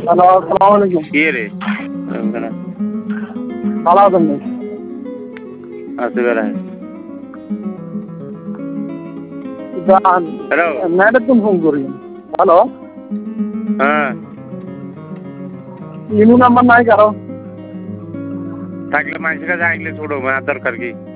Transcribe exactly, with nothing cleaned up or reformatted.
Hello, আসসালামু আলাইকুম। কি রে? ভালো আছেন নাকি? আছি বেড়ায়। হ্যালো। ম্যাডাম তুমি ফোন করি। হ্যালো। হ্যাঁ। ইনু নাম্বার নাই কারো? থাকলে মানুষের কাছে আইলে ছোড়ো, আমার দরকার কি?